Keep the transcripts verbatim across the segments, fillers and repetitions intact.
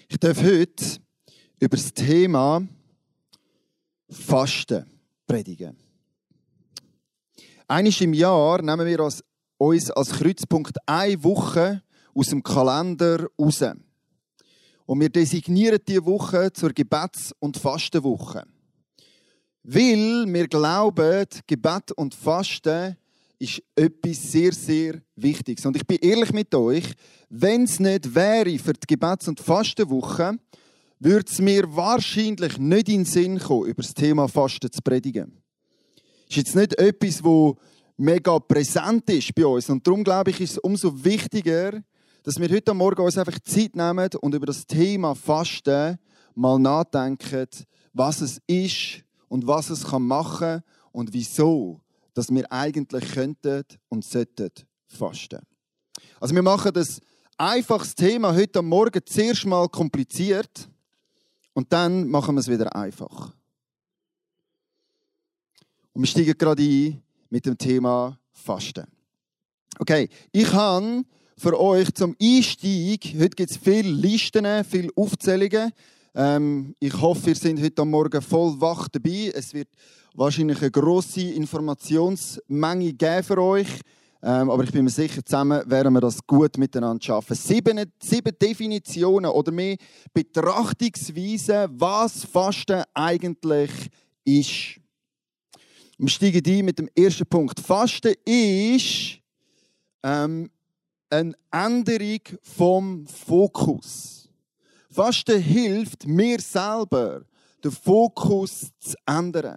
Ich darf heute über das Thema Fasten predigen. Einmal im Jahr nehmen wir uns als Kreuzpunkt eine Woche aus dem Kalender raus. Und wir designieren diese Woche zur Gebets- und Fastenwoche. Weil wir glauben, Gebet und Fasten ist etwas sehr, sehr Wichtiges. Und ich bin ehrlich mit euch, wenn es nicht wäre für die Gebets- und Fastenwoche, würde es mir wahrscheinlich nicht in den Sinn kommen, über das Thema Fasten zu predigen. Das ist jetzt nicht etwas, das mega präsent ist bei uns. Und darum glaube ich, ist es umso wichtiger, dass wir heute Morgen uns einfach Zeit nehmen und über das Thema Fasten mal nachdenken, was es ist und was es machen kann und wieso, dass wir eigentlich könnten und sollten fasten. Also wir machen das einfaches Thema heute am Morgen zuerst mal kompliziert und dann machen wir es wieder einfach. Und wir steigen gerade ein mit dem Thema Fasten. Okay, ich habe für euch zum Einstieg, heute gibt es viele Listen, viele Aufzählungen. Ähm, ich hoffe, ihr seid heute Morgen voll wach dabei. Es wird wahrscheinlich eine grosse Informationsmenge geben für euch. Ähm, aber ich bin mir sicher, zusammen werden wir das gut miteinander schaffen. Sieben, sieben Definitionen oder mehr Betrachtungsweisen, was Fasten eigentlich ist. Wir steigen ein mit dem ersten Punkt. Fasten ist ähm, eine Änderung vom Fokus. Fasten hilft mir selber, den Fokus zu ändern.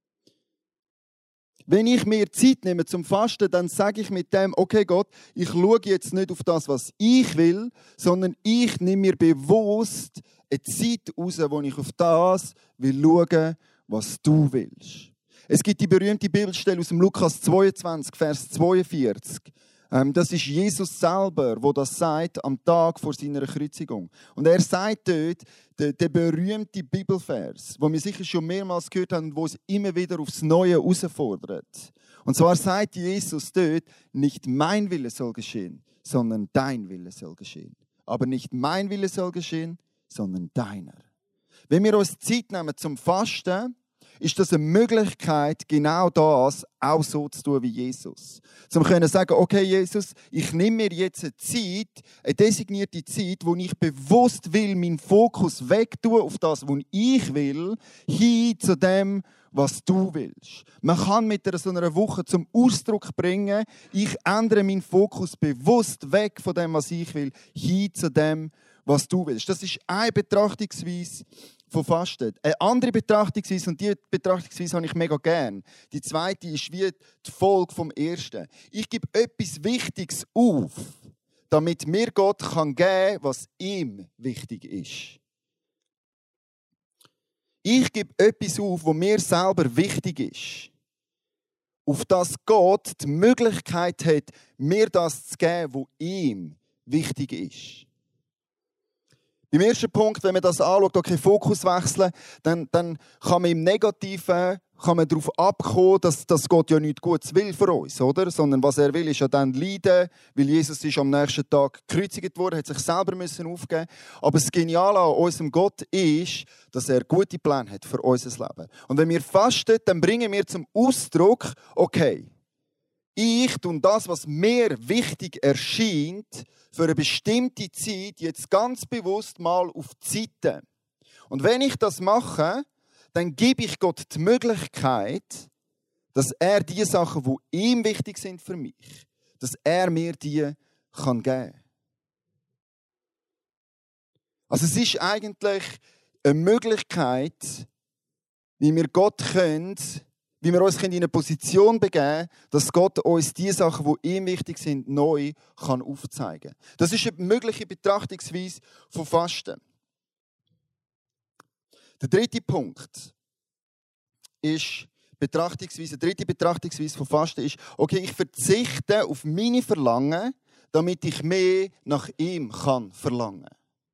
Wenn ich mir Zeit nehme zum Fasten, dann sage ich mit dem, okay Gott, ich schaue jetzt nicht auf das, was ich will, sondern ich nehme mir bewusst eine Zeit raus, wo ich auf das will schauen, was du willst. Es gibt die berühmte Bibelstelle aus dem Lukas zweiundzwanzig, Vers zweiundvierzig. Das ist Jesus selber, der das sagt am Tag vor seiner Kreuzigung. Und er sagt dort, der, der berühmte Bibelvers, den wir sicher schon mehrmals gehört haben und wo es immer wieder aufs Neue herausfordert. Und zwar sagt Jesus dort, nicht mein Wille soll geschehen, sondern dein Wille soll geschehen. Aber nicht mein Wille soll geschehen, sondern deiner. Wenn wir uns Zeit nehmen zum Fasten, ist das eine Möglichkeit, genau das auch so zu tun wie Jesus. Zum können sagen, okay Jesus, ich nehme mir jetzt eine Zeit, eine designierte Zeit, wo ich bewusst will, meinen Fokus wegtun auf das, was ich will, hin zu dem, was du willst. Man kann mit so einer Woche zum Ausdruck bringen, ich ändere meinen Fokus bewusst weg von dem, was ich will, hin zu dem, was du willst. Das ist eine Betrachtungsweise von Fasten. Eine andere Betrachtungsweise, und die Betrachtungsweise habe ich mega gern. Die zweite ist wie die Folge vom ersten. Ich gebe etwas Wichtiges auf, damit mir Gott kann geben kann, was ihm wichtig ist. Ich gebe etwas auf, was mir selber wichtig ist. Auf das Gott die Möglichkeit hat, mir das zu geben, was ihm wichtig ist. Beim ersten Punkt, wenn man das anschaut, okay, Fokus wechseln, dann, dann kann man im Negativen kann man darauf abkommen, dass, dass Gott ja nichts Gutes will für uns, oder? Sondern was er will, ist ja dann leiden, weil Jesus ist am nächsten Tag gekreuzigt worden, hat sich selber müssen aufgeben. Aber das Geniale an unserem Gott ist, dass er gute Pläne hat für unser Leben. Und wenn wir fasten, dann bringen wir zum Ausdruck, okay, ich tue das, was mir wichtig erscheint, für eine bestimmte Zeit jetzt ganz bewusst mal auf die Seite. Und wenn ich das mache, dann gebe ich Gott die Möglichkeit, dass er die Sachen, die ihm wichtig sind für mich, dass er mir die kann geben kann. Also es ist eigentlich eine Möglichkeit, wie wir Gott können, wie wir uns in eine Position begeben können, dass Gott uns die Sachen, die ihm wichtig sind, neu kann aufzeigen kann. Das ist eine mögliche Betrachtungsweise von Fasten. Der dritte Punkt ist Betrachtungsweise, die dritte Betrachtungsweise von Fasten ist, okay, ich verzichte auf meine Verlangen, damit ich mehr nach ihm kann verlangen.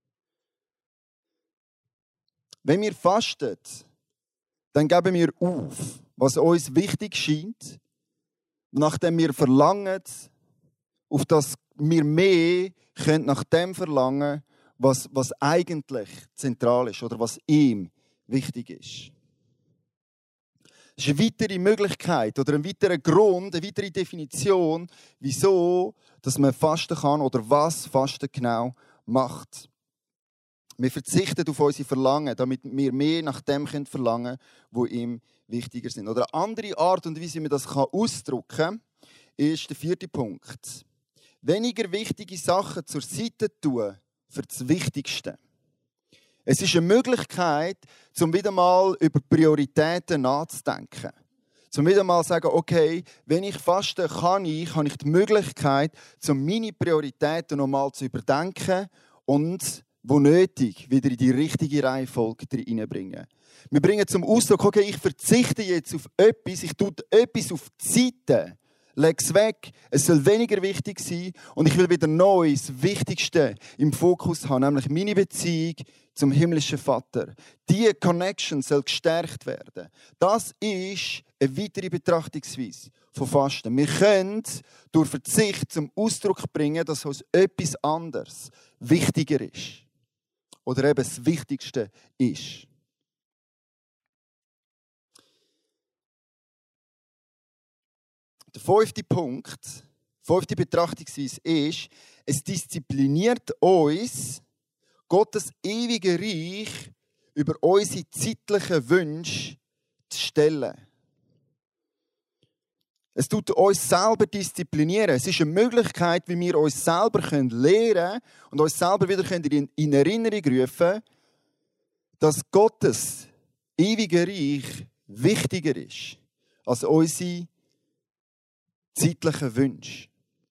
Wenn wir fasten, dann geben wir auf, was uns wichtig scheint, nachdem wir verlangen, auf das wir mehr können nach dem verlangen, was, was eigentlich zentral ist oder was ihm wichtig ist. Das ist eine weitere Möglichkeit oder ein weiterer Grund, eine weitere Definition, wieso dass man fasten kann oder was Fasten genau macht. Wir verzichten auf unsere Verlangen, damit wir mehr nach dem verlangen können, was ihm wichtiger sind. Oder eine andere Art und Weise, wie man das ausdrücken kann, ist der vierte Punkt. Weniger wichtige Sachen zur Seite tun für das Wichtigste. Es ist eine Möglichkeit, um wieder mal über Prioritäten nachzudenken. Um wieder mal zu sagen, okay, wenn ich faste, kann ich, habe ich die Möglichkeit, um meine Prioritäten noch mal zu überdenken und, wo nötig, wieder in die richtige Reihenfolge hineinbringen. Wir bringen zum Ausdruck, okay, ich verzichte jetzt auf etwas, ich tue etwas auf die Seite, lege es weg, es soll weniger wichtig sein und ich will wieder neu das Wichtigste im Fokus haben, nämlich meine Beziehung zum himmlischen Vater. Diese Connection soll gestärkt werden. Das ist eine weitere Betrachtungsweise von Fasten. Wir können durch Verzicht zum Ausdruck bringen, dass uns etwas anderes wichtiger ist. Oder eben das Wichtigste ist. Der fünfte Punkt, die fünfte Betrachtungsweise ist, es diszipliniert uns, Gottes ewige Reich über unsere zeitlichen Wünsche zu stellen. Es tut uns selber disziplinieren. Es ist eine Möglichkeit, wie wir uns selber lernen können und uns selber wieder in Erinnerung rufen können, dass Gottes ewige Reich wichtiger ist als unsere zeitlichen Wünsche.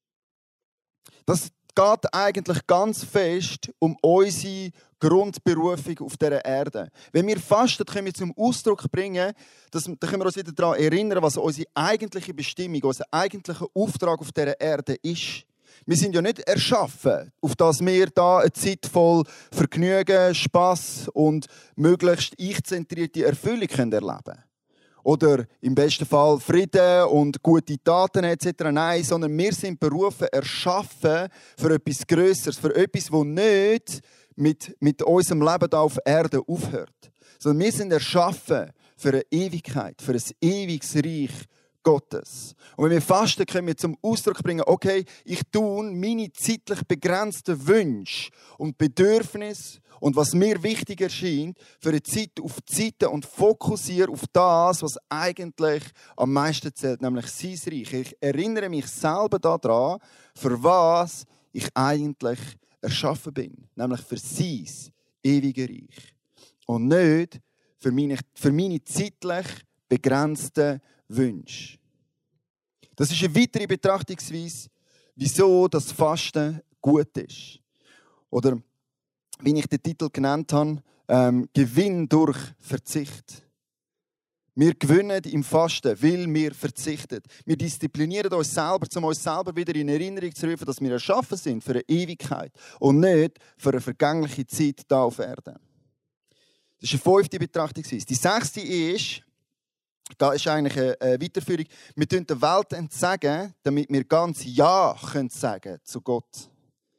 Das geht eigentlich ganz fest um unsere Grundberufung auf dieser Erde. Wenn wir fasten, können wir zum Ausdruck bringen, dass, dann können wir uns wieder daran erinnern, was unsere eigentliche Bestimmung, unser eigentlicher Auftrag auf dieser Erde ist. Wir sind ja nicht erschaffen, auf dass wir da eine Zeit voll Vergnügen, Spass und möglichst ich-zentrierte Erfüllung erleben können. Oder im besten Fall Frieden und gute Taten et cetera. Nein, sondern wir sind berufen, erschaffen für etwas Grösseres, für etwas, das nicht mit, mit unserem Leben hier auf Erde aufhört. Sondern wir sind erschaffen für eine Ewigkeit, für ein ewiges Reich Gottes. Und wenn wir fasten, können wir zum Ausdruck bringen, okay, ich tue meine zeitlich begrenzten Wünsche und Bedürfnisse und was mir wichtig erscheint, für eine Zeit auf die Seite und fokussiere auf das, was eigentlich am meisten zählt, nämlich sein Reich. Ich erinnere mich selber daran, für was ich eigentlich erschaffen bin, nämlich für sein ewiges Reich. Und nicht für meine, für meine zeitlich begrenzten Wünsche. Das ist eine weitere Betrachtungsweise, wieso das Fasten gut ist. Oder wie ich den Titel genannt habe, ähm, Gewinn durch Verzicht. Wir gewinnen im Fasten, weil wir verzichten. Wir disziplinieren uns selber, um uns selber wieder in Erinnerung zu rufen, dass wir erschaffen sind für eine Ewigkeit und nicht für eine vergängliche Zeit hier auf Erden. Das ist eine fünfte Betrachtungsweise. Die sechste ist, da ist eigentlich eine Weiterführung, wir tun der Welt entsagen, damit wir ganz Ja können sagen zu Gott.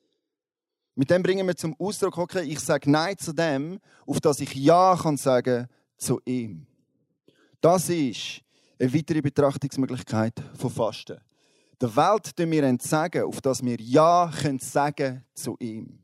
Mit dem bringen wir zum Ausdruck, okay, ich sage Nein zu dem, auf das ich Ja kann sagen zu ihm. Das ist eine weitere Betrachtungsmöglichkeit von Fasten. Der Welt tun wir entsagen, auf das wir Ja können sagen zu ihm.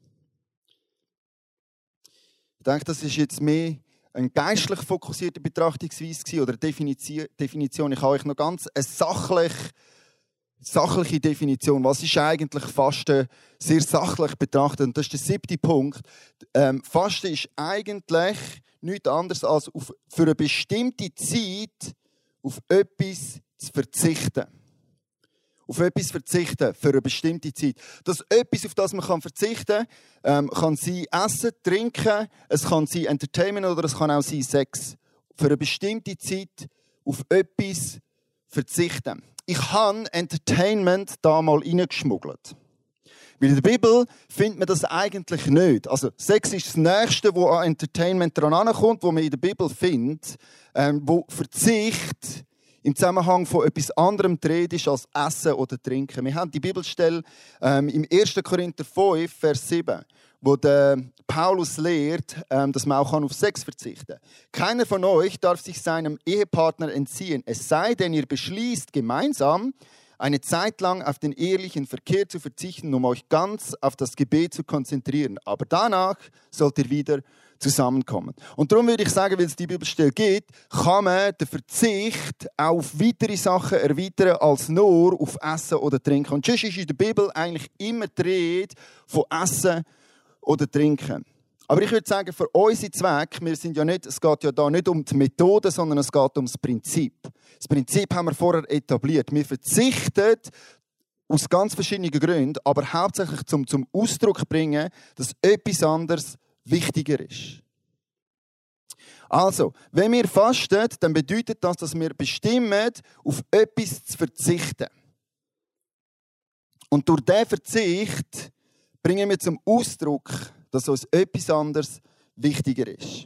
Ich denke, das ist jetzt mehr eine geistlich fokussierte Betrachtungsweise oder Definition. Ich habe euch noch ganz eine sachliche, sachliche Definition. Was ist eigentlich Fasten? Sehr sachlich betrachtet. Und das ist der siebte Punkt. Ähm, Fasten ist eigentlich nichts anderes als auf, für eine bestimmte Zeit auf etwas zu verzichten. Auf etwas verzichten für eine bestimmte Zeit. Das etwas, auf das man kann verzichten kann, ähm, kann sein Essen, Trinken, es kann sein Entertainment oder es kann auch sein Sex. Für eine bestimmte Zeit auf etwas verzichten. Ich habe Entertainment da mal reingeschmuggelt. Weil in der Bibel findet man das eigentlich nicht. Also Sex ist das Nächste, wo an Entertainment dran ankommt, wo man in der Bibel findet, ähm, wo Verzicht im Zusammenhang von etwas anderem dreht ist als Essen oder Trinken. Wir haben die Bibelstelle ähm, im ersten Korinther fünf, Vers sieben, wo der Paulus lehrt, dass man auch auf Sex verzichten kann. Keiner von euch darf sich seinem Ehepartner entziehen, es sei denn, ihr beschließt gemeinsam, eine Zeit lang auf den ehelichen Verkehr zu verzichten, um euch ganz auf das Gebet zu konzentrieren. Aber danach sollt ihr wieder zusammenkommen. Und darum würde ich sagen, weil es die Bibelstelle geht, kann man den Verzicht auf weitere Sachen erweitern als nur auf Essen oder Trinken. Und sonst ist in der Bibel eigentlich immer die Rede von Essen oder Trinken. Aber ich würde sagen, für unsere Zwecke, wir sind ja nicht, es geht ja da nicht um die Methode, sondern es geht um das Prinzip. Das Prinzip haben wir vorher etabliert. Wir verzichten aus ganz verschiedenen Gründen, aber hauptsächlich zum, zum Ausdruck bringen, dass etwas anderes wichtiger ist. Also, wenn wir fasten, dann bedeutet das, dass wir bestimmen, auf etwas zu verzichten. Und durch diesen Verzicht bringen wir zum Ausdruck, dass uns etwas anderes wichtiger ist.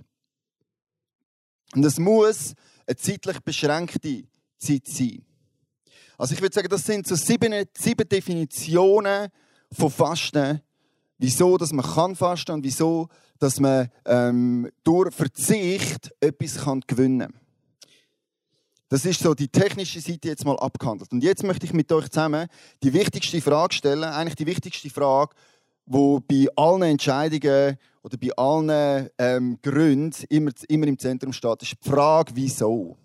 Und es muss eine zeitlich beschränkte Zeit sein. Also ich würde sagen, das sind so sieben, sieben Definitionen von Fasten, wieso dass man kann fasten und wieso dass man ähm, durch Verzicht etwas kann gewinnen kann. Das ist so die technische Seite jetzt mal abgehandelt. Und jetzt möchte ich mit euch zusammen die wichtigste Frage stellen, eigentlich die wichtigste Frage, wo bei allen Entscheidungen oder bei allen ähm, Gründen immer, immer im Zentrum steht, ist die Frage, wieso?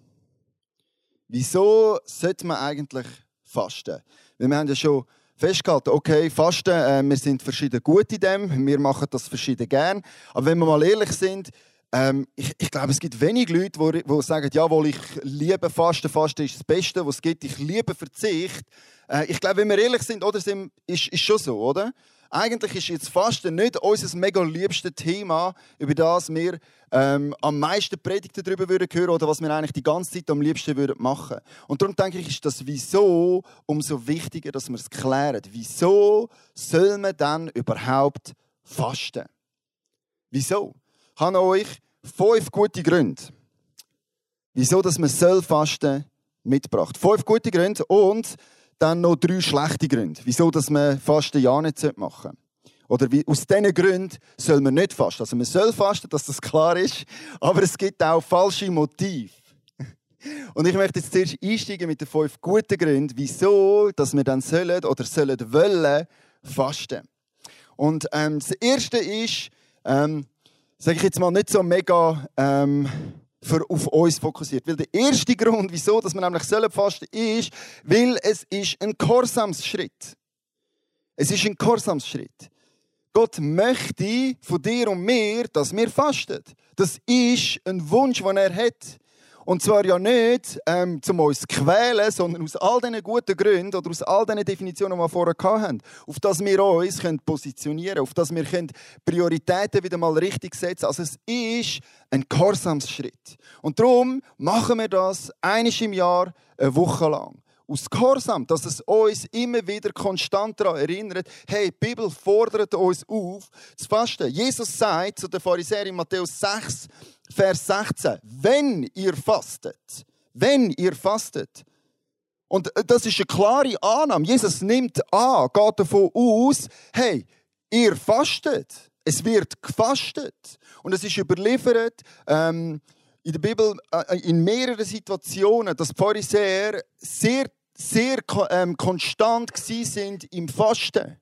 Wieso sollte man eigentlich fasten? Weil wir haben ja schon festgehalten, okay, Fasten, äh, wir sind verschieden gut in dem, wir machen das verschieden gern. Aber wenn wir mal ehrlich sind, ähm, ich, ich glaube, es gibt wenig Leute, die, die sagen, jawohl, ich liebe Fasten, Fasten ist das Beste, was es gibt, ich liebe Verzicht. Äh, ich glaube, wenn wir ehrlich sind, oder, sind ist, ist schon so, oder? Eigentlich ist jetzt Fasten nicht unser mega liebstes Thema, über das wir ähm, am meisten Predigten darüber hören würden oder was wir eigentlich die ganze Zeit am liebsten würden machen. Und darum denke ich, ist das Wieso umso wichtiger, dass wir es klären. Wieso soll man dann überhaupt fasten? Wieso? Ich habe euch fünf gute Gründe, wieso dass man soll fasten mitgebracht. Fünf gute Gründe und dann noch drei schlechte Gründe, wieso dass man Fasten ja nicht machen sollte. Oder wie, aus diesen Gründen soll man nicht fasten. Also man soll fasten, dass das klar ist, aber es gibt auch falsche Motive. Und ich möchte jetzt zuerst einsteigen mit den fünf guten Gründen, wieso dass wir dann sollen oder sollen wollen fasten. Und ähm, das erste ist, ähm, sage ich jetzt mal, nicht so mega ähm, für auf uns fokussiert. Weil der erste Grund, wieso dass wir nämlich sollen fasten, ist, weil es ist ein Gehorsamsschritt. Es ist ein Gehorsamsschritt. Gott möchte von dir und mir, dass wir fasten. Das ist ein Wunsch, den er hat. Und zwar ja nicht, ähm, um uns zu quälen, sondern aus all diesen guten Gründen oder aus all diesen Definitionen, die wir vorher hatten, auf das wir uns positionieren können, auf das wir Prioritäten wieder mal richtig setzen können. Also es ist ein Gehorsamsschritt. Und darum machen wir das einmal im Jahr, eine Woche lang. Aus Gehorsam, dass es uns immer wieder konstant daran erinnert, hey, die Bibel fordert uns auf, zu fasten. Jesus sagt zu den Pharisäern in Matthäus sechs, Vers sechzehn, wenn ihr fastet, wenn ihr fastet. Und das ist eine klare Annahme. Jesus nimmt an, geht davon aus, hey, ihr fastet. Es wird gefastet. Und es ist überliefert, ähm, in der Bibel äh, in mehreren Situationen, dass die Pharisäer sehr, sehr ähm, konstant gewesen sind im Fasten.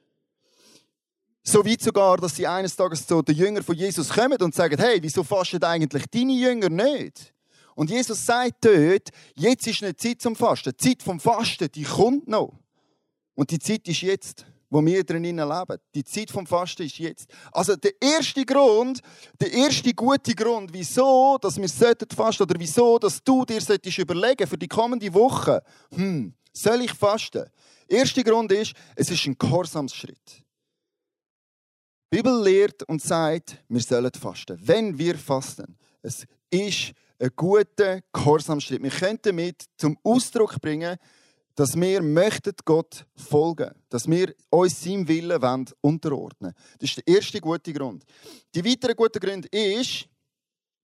So weit sogar, dass sie eines Tages zu den Jüngern von Jesus kommen und sagen, hey, wieso fasten eigentlich deine Jünger nicht? Und Jesus sagt dort, jetzt ist nicht Zeit zum Fasten. Die Zeit vom Fasten, die kommt noch. Und die Zeit ist jetzt, wo wir drinnen leben. Die Zeit vom Fasten ist jetzt. Also der erste Grund, der erste gute Grund, wieso dass wir fasten sollten, oder wieso dass du dir solltest überlegen für die kommende Woche, hm, soll ich fasten? Der erste Grund ist, es ist ein Gehorsamsschritt. Die Bibel lehrt und sagt, wir sollen fasten. Wenn wir fasten, es ist ein guter Gehorsamsschritt. Wir können damit zum Ausdruck bringen, dass wir möchten Gott folgen, dass wir uns seinem Willen unterordnen wollen. Das ist der erste gute Grund. Die weitere gute Grund ist,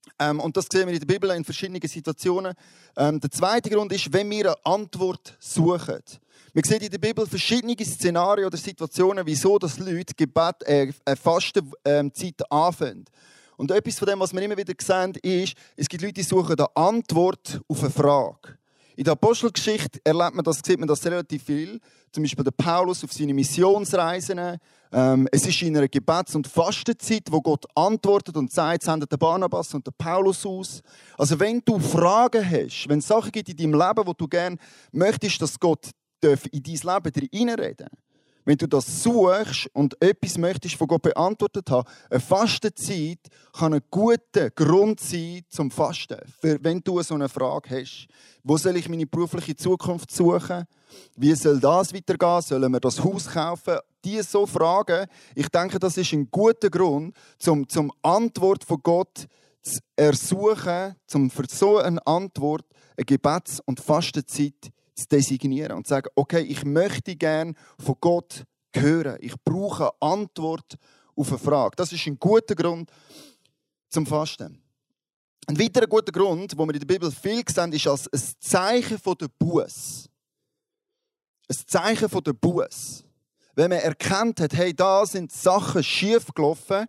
Ähm, und das sehen wir in der Bibel in verschiedenen Situationen. Ähm, der zweite Grund ist, wenn wir eine Antwort suchen. Wir sehen in der Bibel verschiedene Szenarien oder Situationen, wieso das Leute Gebet, äh, eine Fastenzeit ähm, anfangen. Und etwas von dem, was wir immer wieder sehen, ist, es gibt Leute, die suchen eine Antwort auf eine Frage. In der Apostelgeschichte erlebt man das, sieht man das relativ viel. Zum Beispiel der Paulus auf seine Missionsreisen. Ähm, es ist in einer Gebets- und Fastenzeit, wo Gott antwortet und sagt, sendet den Barnabas und den Paulus aus. Also wenn du Fragen hast, wenn es Sachen gibt in deinem Leben, wo du gerne möchtest, dass Gott in dein Leben hineinreden darf, wenn du das suchst und etwas möchtest von Gott beantwortet haben, eine Fastenzeit kann ein guter Grund sein zum Fasten. Für, wenn du so eine Frage hast, wo soll ich meine berufliche Zukunft suchen? Wie soll das weitergehen? Sollen wir das Haus kaufen? Diese so Fragen, ich denke, das ist ein guter Grund, zum, zum Antwort von Gott zu ersuchen, zum für so eine Antwort eine Gebets- und Fastenzeit zu designieren und zu sagen, okay, ich möchte gerne von Gott hören. Ich brauche eine Antwort auf eine Frage. Das ist ein guter Grund zum Fasten. Ein weiterer guter Grund, den wir in der Bibel viel sehen, ist als ein Zeichen von der Buße. Ein Zeichen von der Buße. Wenn man erkannt hat, hey, da sind Sachen schief gelaufen,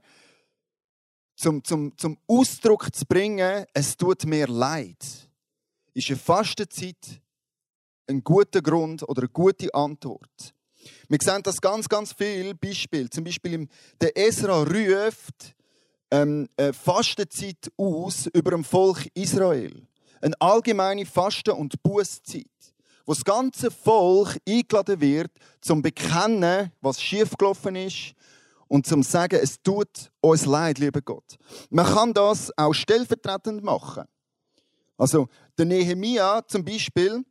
zum, zum, zum Ausdruck zu bringen, es tut mir leid, ist eine Fastenzeit ein guter Grund oder eine gute Antwort. Wir sehen das ganz, ganz viele Beispiele. Zum Beispiel der Esra ruft ähm, eine Fastenzeit aus über dem Volk Israel. Eine allgemeine Fasten- und Bußzeit, wo das ganze Volk eingeladen wird, zum Bekennen, was schiefgelaufen ist und zum Sagen, es tut uns leid, lieber Gott. Man kann das auch stellvertretend machen. Also der Nehemia zum Beispiel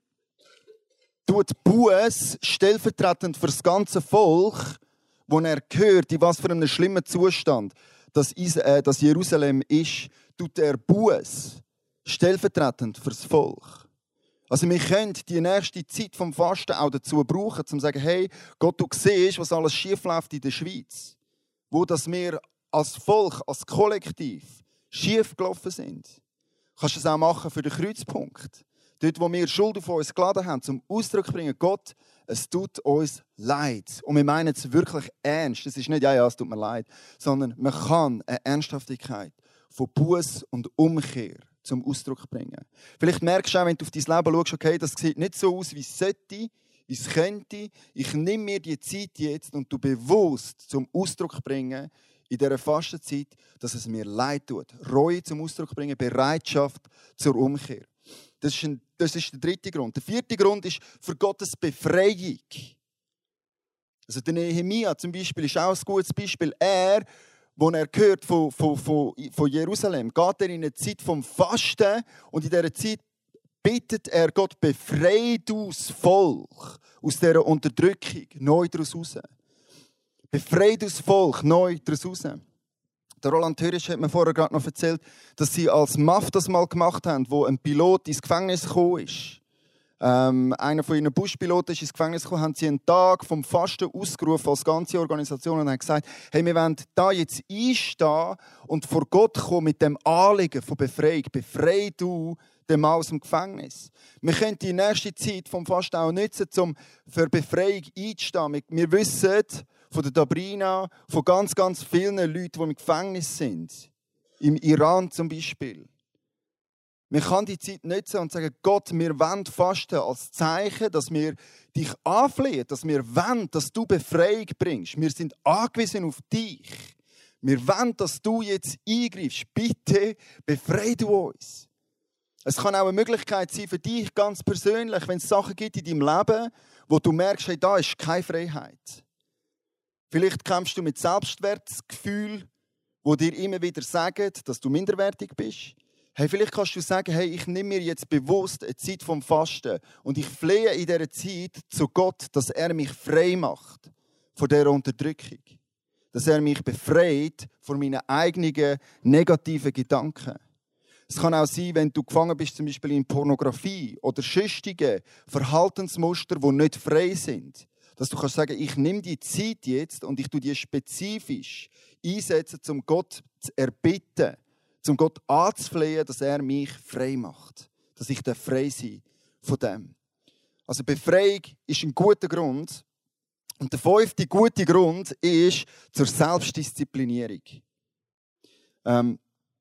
tut Buß stellvertretend für das ganze Volk, wo er hört, in was für einem schlimmen Zustand das, äh, das Jerusalem ist, tut er Buß stellvertretend für das Volk. Also wir können die nächste Zeit vom Fasten auch dazu brauchen, um zu sagen, hey, Gott, du siehst, was alles schief läuft in der Schweiz. Wo dass wir als Volk, als Kollektiv schief gelaufen sind. Kannst du das auch machen für den Kreuzpunkt. Dort, wo wir Schuld auf uns geladen haben, zum Ausdruck bringen, Gott, es tut uns leid. Und wir meinen es wirklich ernst. Es ist nicht, ja, ja, es tut mir leid. Sondern man kann eine Ernsthaftigkeit von Buß und Umkehr zum Ausdruck bringen. Vielleicht merkst du auch, wenn du auf dein Leben schaust, okay, das sieht nicht so aus, wie es sollte, wie es könnte. Ich nehme mir die Zeit jetzt und du bewusst zum Ausdruck bringen, in dieser Fastenzeit, dass es mir leid tut. Reue zum Ausdruck bringen, Bereitschaft zur Umkehr. Das ist, ein, das ist der dritte Grund. Der vierte Grund ist für Gottes Befreiung. Also der Nehemia zum Beispiel ist auch ein gutes Beispiel. Er, wo er hört von, von, von, von Jerusalem, geht er in eine Zeit vom Fasten und in dieser Zeit bittet er Gott, befreie du das Volk aus dieser Unterdrückung neu daraus raus. Befreie du das Volk neu daraus raus. Der Roland Thörisch hat mir vorher gerade noch erzählt, dass sie als M A F das mal gemacht haben, wo ein Pilot ins Gefängnis gekommen ist. Ähm, einer von ihren Buschpiloten ist ins Gefängnis gekommen, haben sie einen Tag vom Fasten ausgerufen als ganze Organisation und haben gesagt, hey, wir wollen da jetzt einstehen und vor Gott kommen mit dem Anliegen von Befreiung. Befrei du den Mann aus dem Gefängnis. Wir können die nächste Zeit vom Fasten auch nutzen, um für Befreiung einzustehen. Wir, wir wissen von der Dabrina, von ganz, ganz vielen Leuten, die im Gefängnis sind. Im Iran zum Beispiel. Wir können die Zeit nutzen und sagen, Gott, wir wollen fasten als Zeichen, dass wir dich anflehen, dass wir wollen, dass du Befreiung bringst. Wir sind angewiesen auf dich. Wir wollen, dass du jetzt eingreifst. Bitte befreie du uns. Es kann auch eine Möglichkeit sein für dich ganz persönlich, wenn es Sachen gibt in deinem Leben, wo du merkst, hey, da ist keine Freiheit. Vielleicht kämpfst du mit Selbstwertgefühl, wo dir immer wieder sagen, dass du minderwertig bist. Hey, vielleicht kannst du sagen, hey, ich nehme mir jetzt bewusst eine Zeit vom Fasten und ich flehe in dieser Zeit zu Gott, dass er mich frei macht von dieser Unterdrückung. Dass er mich befreit von meinen eigenen negativen Gedanken. Es kann auch sein, wenn du gefangen bist, zum Beispiel in Pornografie oder sonstigen Verhaltensmuster, die nicht frei sind. Dass du kannst sagen, ich nehme die Zeit jetzt und ich tue die spezifisch einsetzen, um Gott zu erbitten, um Gott anzuflehen, dass er mich frei macht. Dass ich frei sein von dem. Also Befreiung ist ein guter Grund. Und der fünfte gute Grund ist zur Selbstdisziplinierung. Ähm,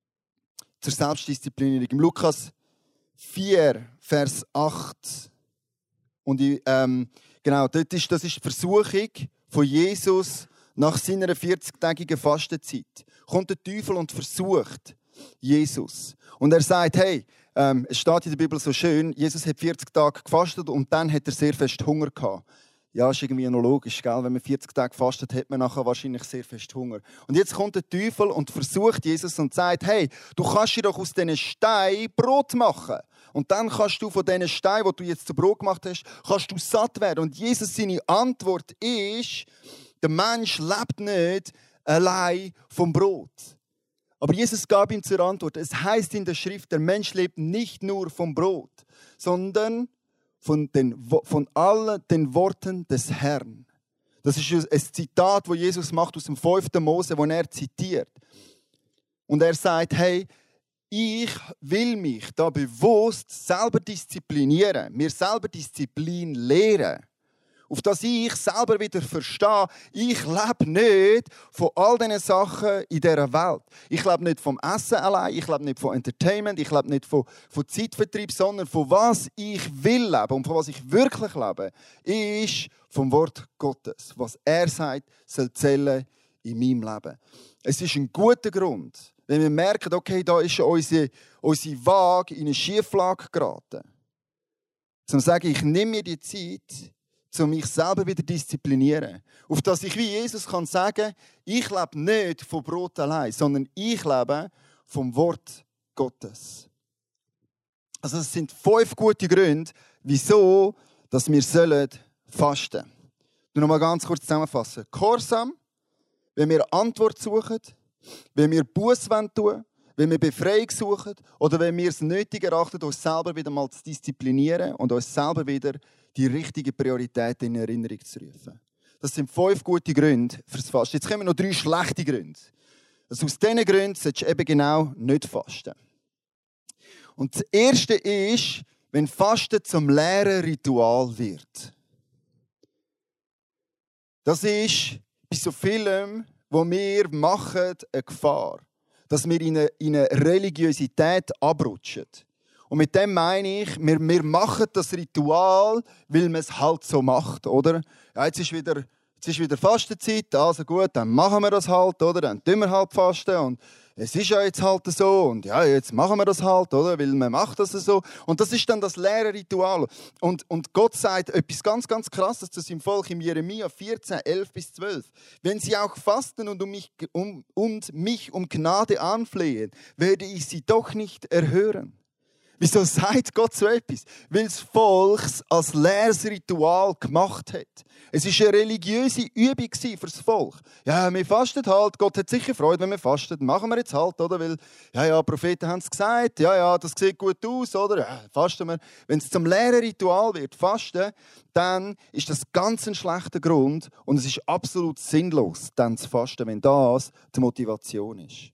zur Selbstdisziplinierung. Im Lukas vier, Vers acht. Und ich, ähm, genau, dort ist, das ist die Versuchung von Jesus nach seiner vierzig-tägigen Fastenzeit. Kommt der Teufel und versucht Jesus. Und er sagt, hey, ähm, es steht in der Bibel so schön, Jesus hat vierzig Tage gefastet und dann hat er sehr fest Hunger gehabt. Ja, ist irgendwie noch logisch, gell? Wenn man vierzig Tage fastet, hat man nachher wahrscheinlich sehr fest Hunger. Und jetzt kommt der Teufel und versucht Jesus und sagt, hey, du kannst dir doch aus diesen Steinen Brot machen. Und dann kannst du von diesen Steinen, die du jetzt zu Brot gemacht hast, kannst du satt werden. Und Jesus, seine Antwort ist, der Mensch lebt nicht allein vom Brot. Aber Jesus gab ihm zur Antwort, es heißt in der Schrift, der Mensch lebt nicht nur vom Brot, sondern von, den, von allen den Worten des Herrn. Das ist ein Zitat, das Jesus macht aus dem fünften Mose, wo er zitiert. Und er sagt, hey, ich will mich da bewusst selber disziplinieren, mir selber Disziplin lehren. Auf das ich selber wieder verstehe, ich lebe nicht von all diesen Sachen in dieser Welt. Ich lebe nicht vom Essen allein, ich lebe nicht von Entertainment, ich lebe nicht von, von Zeitvertrieb, sondern von was ich will leben und von was ich wirklich lebe, ist vom Wort Gottes. Was er sagt, soll zählen in meinem Leben. Es ist ein guter Grund, wenn wir merken, okay, da ist unsere, unsere Waage in eine Schieflage geraten. Zum sagen, ich nehme mir die Zeit, um mich selber wieder zu disziplinieren. Auf dass ich wie Jesus kann sagen, ich lebe nicht von Brot allein, sondern ich lebe vom Wort Gottes. Also es sind fünf gute Gründe, wieso dass wir sollen fasten. Ich will noch mal ganz kurz zusammenfassen. Gehorsam, wenn wir Antwort suchen, wenn wir Buße tun, wenn wir Befreiung suchen oder wenn wir es nötig erachten, uns selber wieder mal zu disziplinieren und uns selber wieder die richtigen Prioritäten in Erinnerung zu rufen. Das sind fünf gute Gründe fürs Fasten. Jetzt kommen noch drei schlechte Gründe. Also aus diesen Gründen solltest du eben genau nicht fasten. Und das erste ist, wenn Fasten zum leeren Ritual wird. Das ist bei so vielem, was wir machen, eine Gefahr. Dass wir in eine, in eine Religiosität abrutschen. Und mit dem meine ich, wir, wir machen das Ritual, weil man es halt so macht, oder? Ja, jetzt ist wieder, jetzt ist wieder Fastenzeit, also gut, dann machen wir das halt, oder? Dann tun wir halt fasten und es ist ja jetzt halt so und ja, jetzt machen wir das halt, oder? Weil man macht das so. Und das ist dann das leere Ritual. Und, und Gott sagt etwas ganz, ganz Krasses zu seinem Volk im Jeremia vierzehn, elf bis zwölf. Wenn sie auch fasten und, um mich, um, und mich um Gnade anflehen, werde ich sie doch nicht erhören. Wieso sagt Gott so etwas? Weil das Volk es als leeres Ritual gemacht hat. Es war eine religiöse Übung für das Volk. Ja, wir fasten halt. Gott hat sicher Freude, wenn wir fasten. Machen wir jetzt halt, oder? Weil, ja, ja, Propheten haben es gesagt. Ja, ja, das sieht gut aus, oder? Ja, fasten wir. Wenn es zum leeren Ritual wird, fasten, dann ist das ganz ein schlechter Grund und es ist absolut sinnlos, dann zu fasten, wenn das die Motivation ist.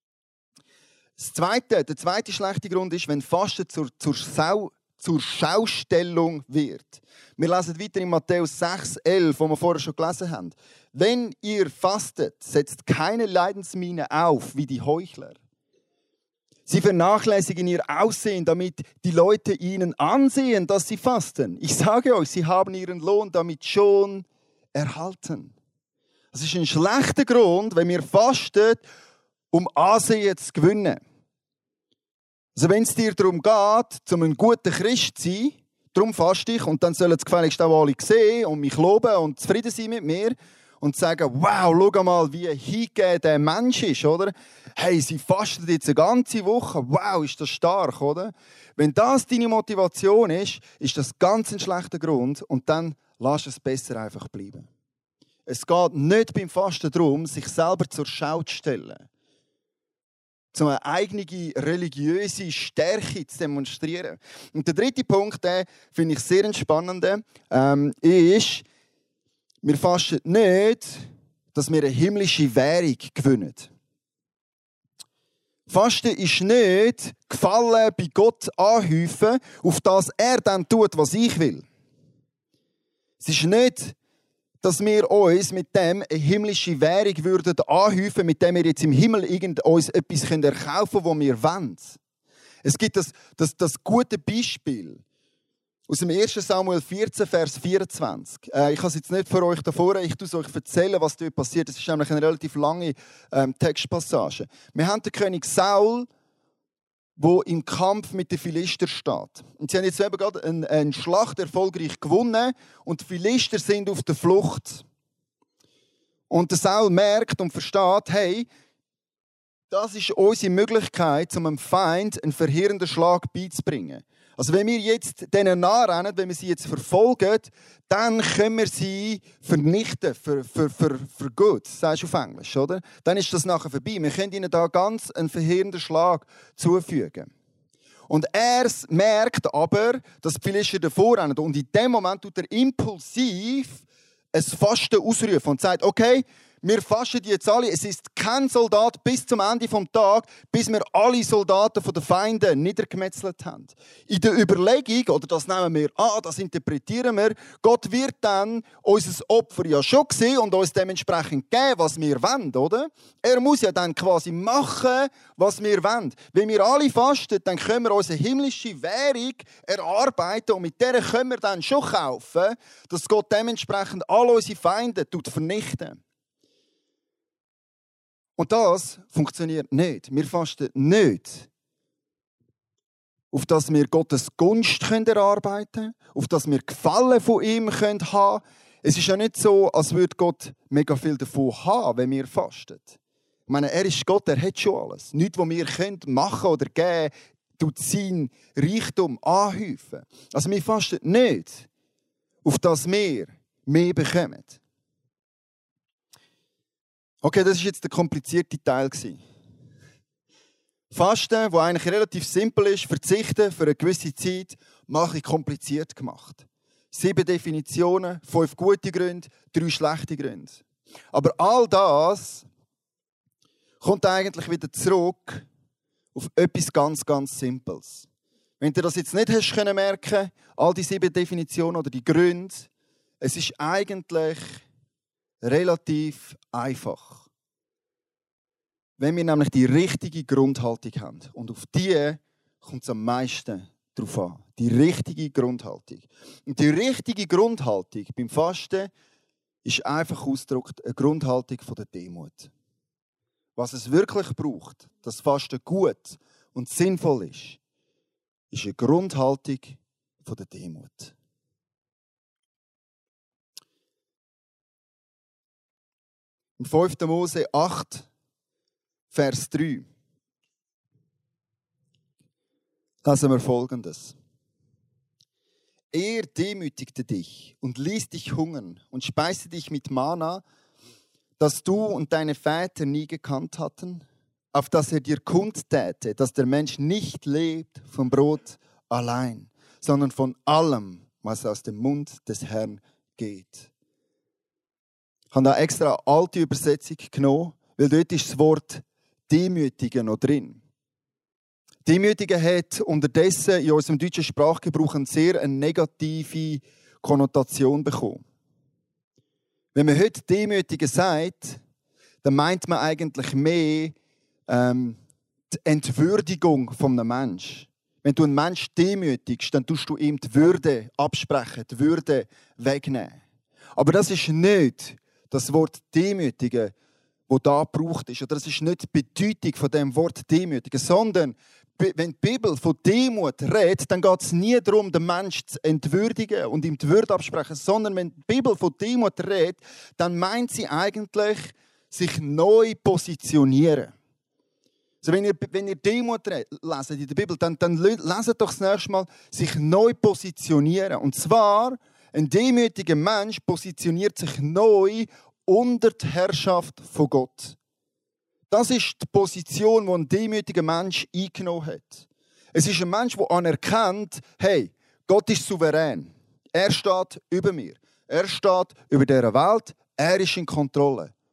Das zweite, der zweite schlechte Grund ist, wenn Fasten zur, zur, Sau, zur Schaustellung wird. Wir lesen weiter in Matthäus sechs, elf, wo wir vorher schon gelesen haben. Wenn ihr fastet, setzt keine Leidensmiene auf wie die Heuchler. Sie vernachlässigen ihr Aussehen, damit die Leute ihnen ansehen, dass sie fasten. Ich sage euch, sie haben ihren Lohn damit schon erhalten. Das ist ein schlechter Grund, wenn wir fasten, um Ansehen zu gewinnen. Also wenn es dir darum geht, um ein guter Christ zu sein, darum faste ich und dann sollen es gefälligst auch alle sehen und mich loben und zufrieden sein mit mir und sagen, wow, schau mal, wie hingegeben der Mensch ist, oder? Hey, sie fastet jetzt eine ganze Woche, wow, ist das stark, oder? Wenn das deine Motivation ist, ist das ganz ein schlechter Grund und dann lass es besser einfach bleiben. Es geht nicht beim Fasten darum, sich selber zur Schau zu stellen. So eine eigene religiöse Stärke zu demonstrieren. Und der dritte Punkt, den finde ich sehr entspannend, ähm, ist, wir fasten nicht, dass wir eine himmlische Währung gewinnen. Fasten ist nicht Gefallen bei Gott anhäufen, auf das er dann tut, was ich will. Es ist nicht, dass wir uns mit dem eine himmlische Währung würden anhäufen, mit dem wir jetzt im Himmel irgend uns etwas erkaufen können, was wir wollen. Es gibt das, das, das gute Beispiel aus dem ersten Samuel vierzehn, Vers vierundzwanzig. Äh, ich habe es jetzt nicht für euch davor, ich tue es euch erzählen, was dort passiert. Es ist nämlich eine relativ lange ähm, Textpassage. Wir haben den König Saul, der im Kampf mit den Philister steht. Und sie haben jetzt eben gerade eine, eine Schlacht erfolgreich gewonnen und die Philister sind auf der Flucht. Und der Saul merkt und versteht, hey, das ist unsere Möglichkeit, um einem Feind einen verheerenden Schlag beizubringen. Also wenn wir jetzt denen nachrennen, wenn wir sie jetzt verfolgen, dann können wir sie vernichten, für, für, für, für gut, sagst du auf Englisch, oder? Dann ist das nachher vorbei. Wir können ihnen da ganz einen verheerenden Schlag zufügen. Und er merkt aber, dass die Philister davor rennen. Und in dem Moment tut er impulsiv ein Fasten ausrufen und sagt, okay, wir fasten jetzt alle. Es ist kein Soldat bis zum Ende des Tages, bis wir alle Soldaten der Feinde niedergemetzelt haben. In der Überlegung, oder das nehmen wir an, das interpretieren wir, Gott wird dann unser Opfer ja schon sehen und uns dementsprechend geben, was wir wollen, oder? Er muss ja dann quasi machen, was wir wollen. Wenn wir alle fasten, dann können wir unsere himmlische Währung erarbeiten und mit der können wir dann schon kaufen, dass Gott dementsprechend alle unsere Feinde vernichten. Und das funktioniert nicht. Wir fasten nicht, auf das wir Gottes Gunst erarbeiten können, auf das wir Gefallen von ihm haben können. Es ist ja nicht so, als würde Gott mega viel davon haben, wenn wir fasten. Ich meine, er ist Gott, er hat schon alles. Nichts, was wir können machen oder geben, tut sein Reichtum anhäufen. Also wir fasten nicht, auf das wir mehr bekommen. Okay, das war jetzt der komplizierte Teil. Fasten, das eigentlich relativ simpel ist, verzichten für eine gewisse Zeit, mache ich kompliziert gemacht. Sieben Definitionen, fünf gute Gründe, drei schlechte Gründe. Aber all das kommt eigentlich wieder zurück auf etwas ganz, ganz Simples. Wenn du das jetzt nicht hast können merken, all die sieben Definitionen oder die Gründe, es ist eigentlich relativ einfach. Wenn wir nämlich die richtige Grundhaltung haben. Und auf die kommt es am meisten drauf an. Die richtige Grundhaltung. Und die richtige Grundhaltung beim Fasten ist einfach ausgedrückt eine Grundhaltung von der Demut. Was es wirklich braucht, dass Fasten gut und sinnvoll ist, ist eine Grundhaltung von der Demut. Im fünften Mose acht, Vers drei lesen wir Folgendes. Er demütigte dich und ließ dich hungern und speiste dich mit Manna, das du und deine Väter nie gekannt hatten, auf das er dir kundtäte, dass der Mensch nicht lebt vom Brot allein, sondern von allem, was aus dem Mund des Herrn geht. Ich habe da extra eine alte Übersetzung genommen, weil dort ist das Wort Demütigen noch drin. Demütigen hat unterdessen in unserem deutschen Sprachgebrauch eine sehr negative Konnotation bekommen. Wenn man heute Demütigen sagt, dann meint man eigentlich mehr ähm, die Entwürdigung von einem Menschen. Wenn du einen Menschen demütigst, dann tust du ihm die Würde absprechen, die Würde wegnehmen. Aber das ist nicht das Wort Demütigen, das da gebraucht ist. Oder das ist nicht die Bedeutung von dem Wort Demütigen, sondern wenn die Bibel von Demut redet, dann geht es nie darum, den Menschen zu entwürdigen und ihm die Würde absprechen, sondern wenn die Bibel von Demut redet, dann meint sie eigentlich, sich neu positionieren. Also wenn ihr, wenn ihr Demut lest in der Bibel, dann, dann leset doch das nächste Mal, sich neu positionieren. Und zwar, ein demütiger Mensch positioniert sich neu unter die Herrschaft von Gott. Das ist die Position, die ein demütiger Mensch eingenommen hat. Es ist ein Mensch, der anerkennt, hey, Gott ist souverän. Er steht über mir. Er steht über dieser Welt. Er ist in Kontrolle.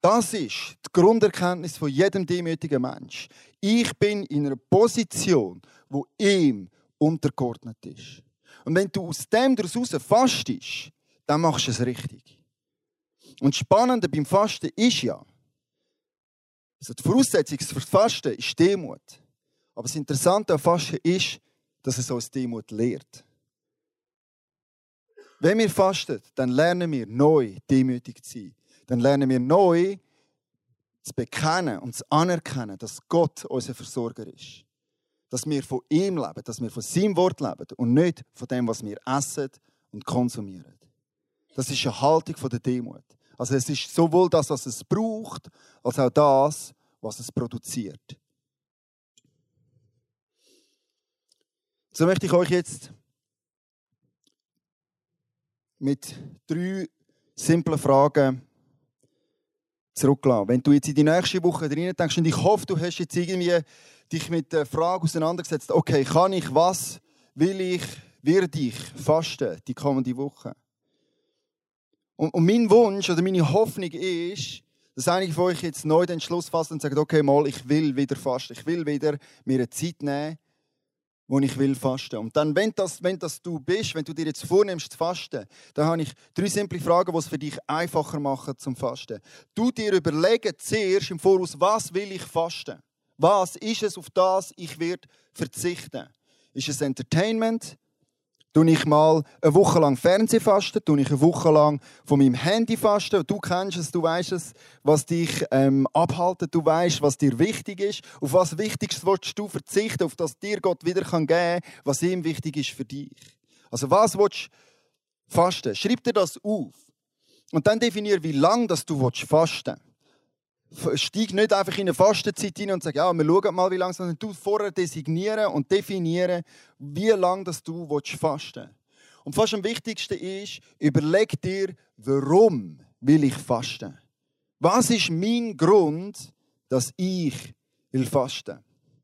Das ist die Grunderkenntnis von jedem demütigen Mensch. Ich bin in einer Position, wo ihm untergeordnet ist. Und wenn du aus dem daraus fastest, dann machst du es richtig. Und das Spannende beim Fasten ist ja, also die Voraussetzung für das Fasten ist Demut. Aber das Interessante am Fasten ist, dass es uns Demut lehrt. Wenn wir fasten, dann lernen wir neu demütig zu sein. Dann lernen wir neu zu bekennen und zu anerkennen, dass Gott unser Versorger ist. Dass wir von ihm leben, dass wir von seinem Wort leben und nicht von dem, was wir essen und konsumieren. Das ist eine Haltung der Demut. Also es ist sowohl das, was es braucht, als auch das, was es produziert. So möchte ich euch jetzt mit drei simplen Fragen zurücklassen. Wenn du jetzt in die nächste Woche drin denkst, und ich hoffe, du hast jetzt irgendwie dich mit der Frage auseinandergesetzt, okay, kann ich was, will ich, werde ich fasten die kommende Woche? Und, und mein Wunsch oder meine Hoffnung ist, dass einige von euch jetzt neu den Entschluss fassen und sagen, okay, mal, ich will wieder fasten. Ich will wieder mir eine Zeit nehmen, wo ich will fasten. Und dann, wenn das, wenn das du bist, wenn du dir jetzt vornimmst zu fasten, dann habe ich drei simple Fragen, die es für dich einfacher machen zum Fasten. Du dir überlegen zuerst im Voraus, was will ich fasten? Was ist es, auf das ich werde verzichten? Ist es Entertainment? Tue ich mal eine Woche lang Fernsehen fasten? Tue ich eine Woche lang von meinem Handy fasten? Du kennst es, du weißt es, was dich ähm, abhaltet. Du weißt, was dir wichtig ist. Auf was Wichtigstes willst du verzichten, auf das dir Gott wieder geben kann, was ihm wichtig ist für dich. Also was willst du fasten? Schreib dir das auf. Und dann definier, wie lange das du fasten willst. Steig nicht einfach in eine Fastenzeit hinein und sag, ja, wir schauen mal, wie lange, sondern du vorher designieren und definieren, wie lange das du fasten willst. Und fast am wichtigsten ist, überleg dir, warum will ich fasten? Was ist mein Grund, dass ich will fasten?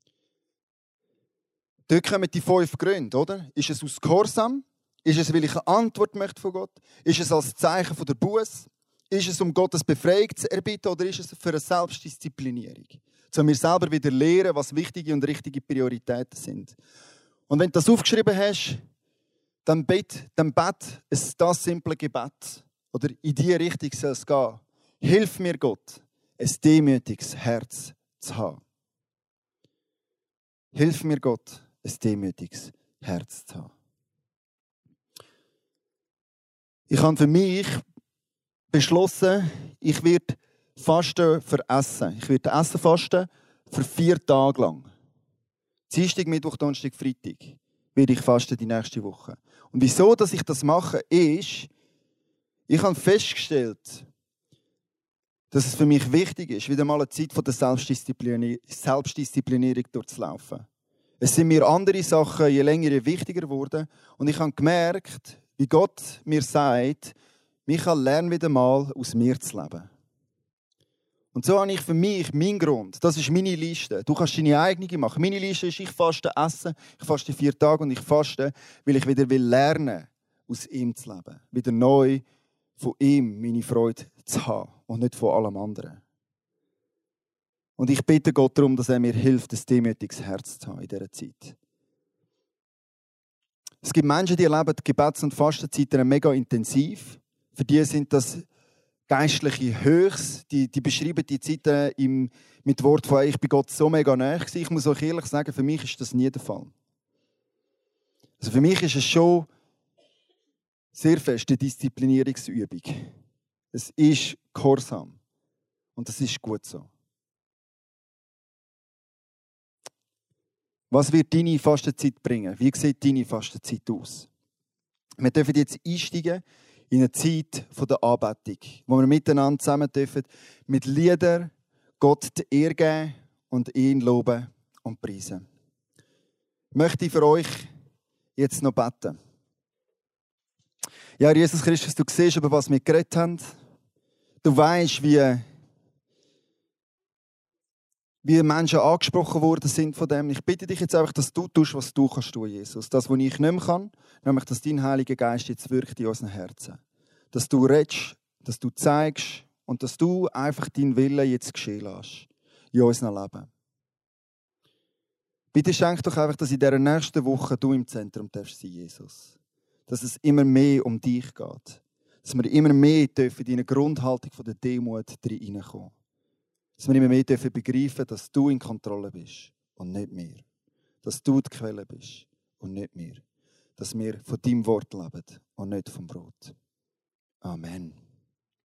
Dort kommen die fünf Gründe, oder? Ist es aus Gehorsam? Ist es, weil ich eine Antwort möchte von Gott? Ist es als Zeichen von der Buße? Ist es, um Gottes Befreiung zu erbitten, oder ist es für eine Selbstdisziplinierung? Um mir selber wieder lernen, was wichtige und richtige Prioritäten sind. Und wenn du das aufgeschrieben hast, dann bet, dann bet es das simple Gebet. Oder in diese Richtung soll es gehen. Hilf mir, Gott, ein demütiges Herz zu haben. Hilf mir, Gott, ein demütiges Herz zu haben. Ich habe für mich beschlossen, ich werde fasten für Essen. Ich werde Essen fasten für vier Tage lang. Dienstag, Mittwoch, Donnerstag, Freitag werde ich fasten die nächste Woche. Und wieso, dass ich das mache, ist, ich habe festgestellt, dass es für mich wichtig ist, wieder mal eine Zeit von der Selbstdisziplinierung, Selbstdisziplinierung durchzulaufen. Es sind mir andere Sachen je länger je wichtiger geworden. Und ich habe gemerkt, wie Gott mir sagt, Michael, lerne wieder mal, aus mir zu leben. Und so habe ich für mich meinen Grund. Das ist meine Liste. Du kannst deine eigene machen. Meine Liste ist, ich faste essen, ich faste vier Tage und ich faste, weil ich wieder will lernen, aus ihm zu leben. Wieder neu von ihm meine Freude zu haben und nicht von allem anderen. Und ich bitte Gott darum, dass er mir hilft, ein demütiges Herz zu haben in dieser Zeit. Es gibt Menschen, die erleben die Gebets- und Fastenzeiten mega intensiv. Für die sind das geistliche Höchst. Die, die beschreiben die Zeiten im, mit Wort von «Ich bin Gott so mega nahe». Ich muss euch ehrlich sagen, für mich ist das nie der Fall. Also für mich ist es schon sehr fest eine Disziplinierungsübung. Es ist Gehorsam. Und das ist gut so. Was wird deine Fastenzeit bringen? Wie sieht deine Fastenzeit aus? Wir dürfen jetzt einsteigen in eine Zeit der Anbetung, wo wir miteinander zusammen dürfen mit Liedern Gott die Ehre geben und ihn loben und preisen. Ich möchte für euch jetzt noch beten. Ja, Jesus Christus, du siehst, über was wir geredet haben. Du weißt, wie, wie Menschen angesprochen worden sind von dem. Ich bitte dich jetzt einfach, dass du tust, was du kannst tun, Jesus. Das, was ich nicht mehr kann, nämlich, dass dein Heiliger Geist jetzt wirkt in unseren Herzen. Dass du redest, dass du zeigst und dass du einfach deinen Willen jetzt geschehen lässt in unserem Leben. Bitte schenk doch einfach, dass in dieser nächsten Woche du im Zentrum darfst sein, Jesus. Dass es immer mehr um dich geht. Dass wir immer mehr dürfen in eine Grundhaltung von der Demut hineinkommen. Dass wir immer mehr dürfen begreifen, dass du in Kontrolle bist und nicht wir. Dass du die Quelle bist und nicht wir. Dass wir von deinem Wort leben und nicht vom Brot. Amen.